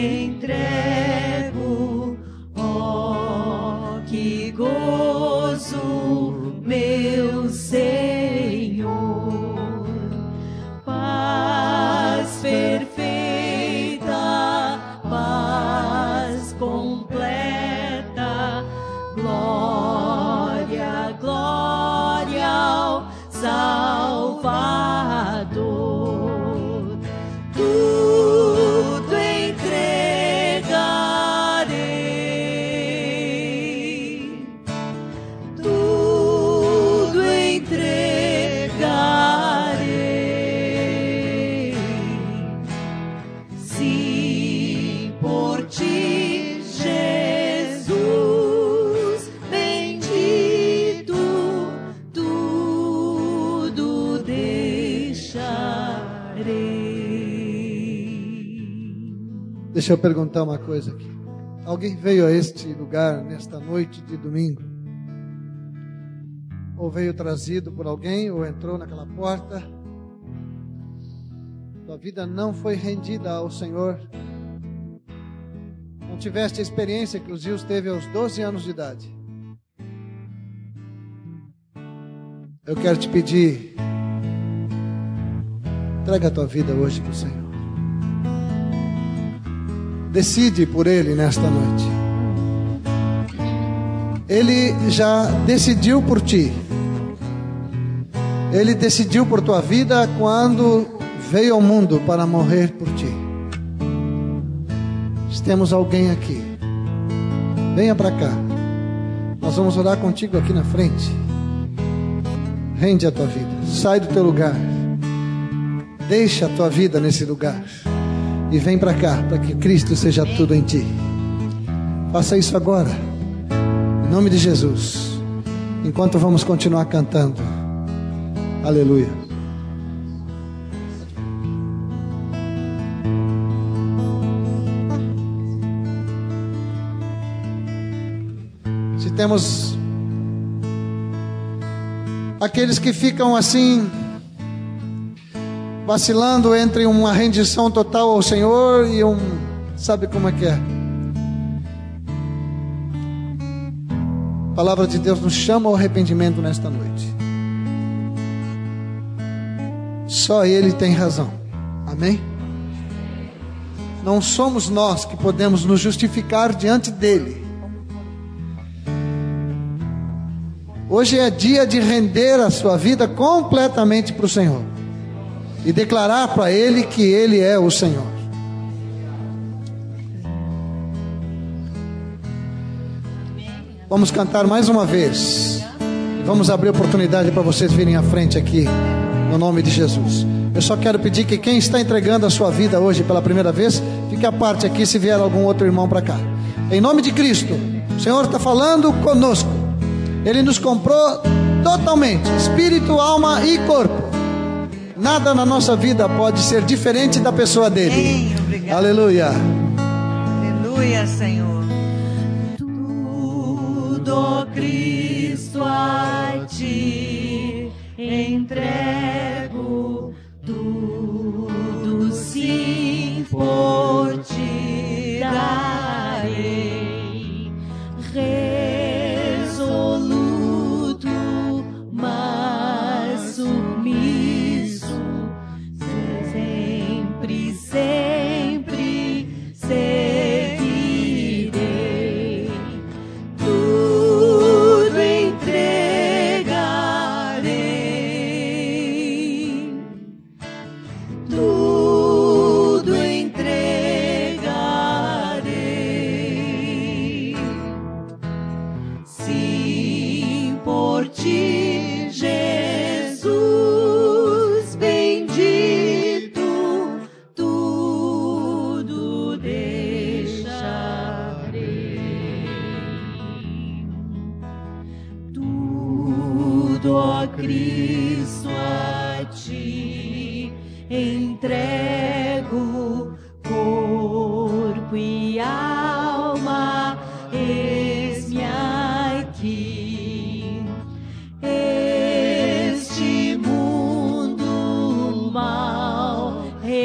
entrego. Oh, que gozo, meu Senhor. Paz perfeita, paz completa, glória, glória ao Salvador. Tudo entregarei, tudo entregarei. Sim, por Ti, Jesus bendito, tudo deixarei. Deixa eu perguntar uma coisa aqui. Alguém veio a este lugar nesta noite de domingo? Ou veio trazido por alguém, ou entrou naquela porta? Tua vida não foi rendida ao Senhor. Não tiveste a experiência que os Zios teve aos doze anos de idade. Eu quero te pedir, entrega a tua vida hoje para o Senhor. Decide por Ele nesta noite. Ele já decidiu por ti. Ele decidiu por tua vida quando veio ao mundo para morrer por ti. Se temos alguém aqui, venha para cá. Nós vamos orar contigo aqui na frente. Rende a tua vida. Sai do teu lugar. Deixa a tua vida nesse lugar. E vem para cá, para que Cristo seja tudo em ti. Faça isso agora, em nome de Jesus, enquanto vamos continuar cantando. Aleluia. Se temos aqueles que ficam assim, vacilando entre uma rendição total ao Senhor e um, sabe como é que é? A palavra de Deus nos chama ao arrependimento nesta noite. Só Ele tem razão. Amém? Não somos nós que podemos nos justificar diante dEle. Hoje é dia de render a sua vida completamente para o Senhor e declarar para Ele que Ele é o Senhor. Vamos cantar mais uma vez. Vamos abrir oportunidade para vocês virem à frente aqui, no nome de Jesus. Eu só quero pedir que quem está entregando a sua vida hoje pela primeira vez, fique à parte aqui se vier algum outro irmão para cá. Em nome de Cristo, o Senhor está falando conosco. Ele nos comprou totalmente, espírito, alma e corpo. Nada na nossa vida pode ser diferente da pessoa dele. Amém, obrigado. Aleluia. Aleluia, Senhor. Tudo, ó Cristo, a ti entrego, tudo sim por ti darei, resoluto, mas submisso, sempre, sempre seguirei, tudo entregarei, tudo entregarei, sim por ti, Jesus bendito, tudo deixarei, tudo, ó Cristo, a ti entrego, corpo e alma, eis-me aqui. Este mundo mal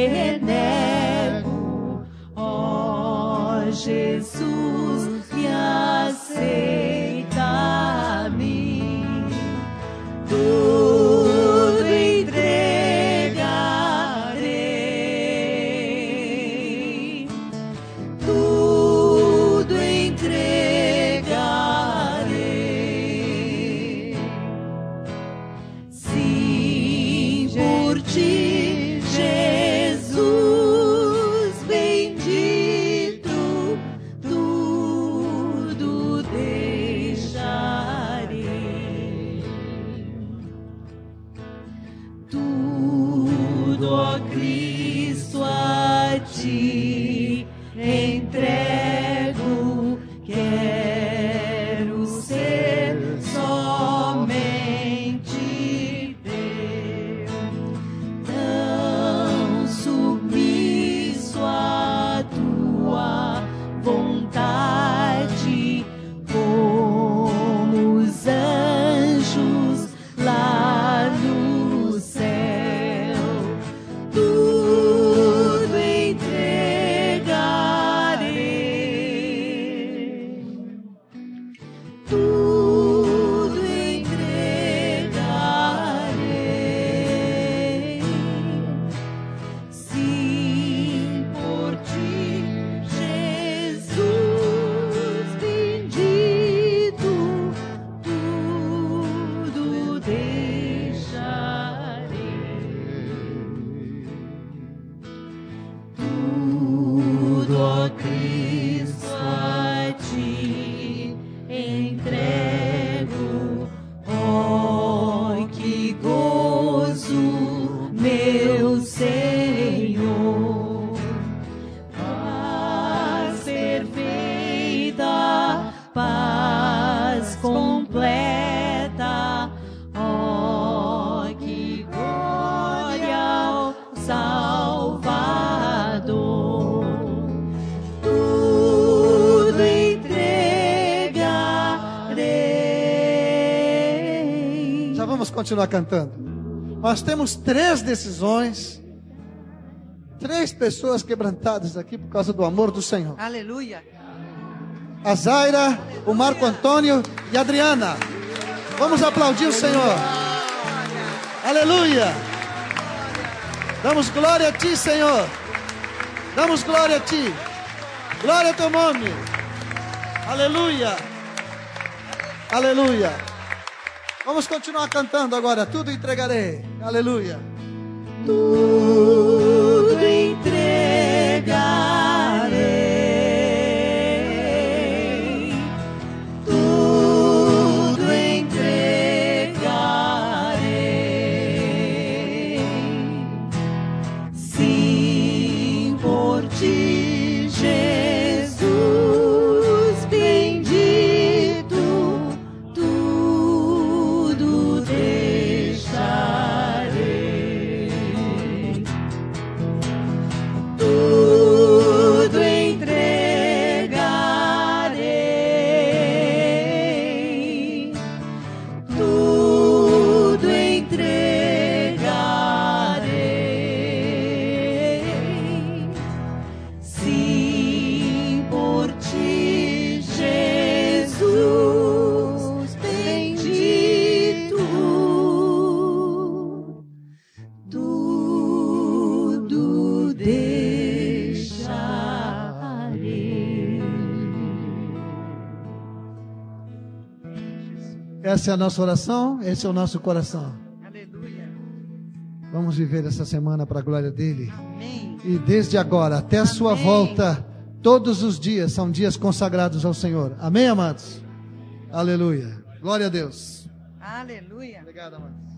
renego, ó Jesus, me aceita a mim. Tudo entregarei, tudo entregarei, sim por ti, Jesus bendito, tudo deixarei, tudo, ó Cristo, a ti entrego, quero ser somente teu, tão submisso à tua vontade, como os anjos lá no céu, tudo entregarei, tudo entregarei, sim por ti, Jesus bendito, tudo deixarei, tudo, ó Cristo, a ti entrego, ó que gozo, meu Senhor, paz perfeita, paz completa, ó que glória ao Salvador, tudo entregarei. Já vamos continuar cantando. Nós temos três decisões, três pessoas quebrantadas aqui por causa do amor do Senhor. Aleluia. A Zaira, o Marco Antônio e a Adriana. Vamos aplaudir o Senhor. Aleluia. Damos glória a Ti, Senhor. Damos glória a Ti. Glória ao Teu nome. Aleluia. Aleluia. Vamos continuar cantando agora. Tudo entregarei. Aleluia. Tudo entregarei, tudo entregarei, sim, por Ti, Jesus bendito, tudo deixarei. Tudo entregarei, tudo entregarei, sim, por Ti, Jesus bendito, tudo deixarei. Essa é a nossa oração, esse é o nosso coração. Aleluia. Vamos viver essa semana para a glória dele. Amém. E desde agora até a sua Amém. volta, todos os dias são dias consagrados ao Senhor. Amém, amados? Aleluia. Glória a Deus. Aleluia. Obrigado, amados.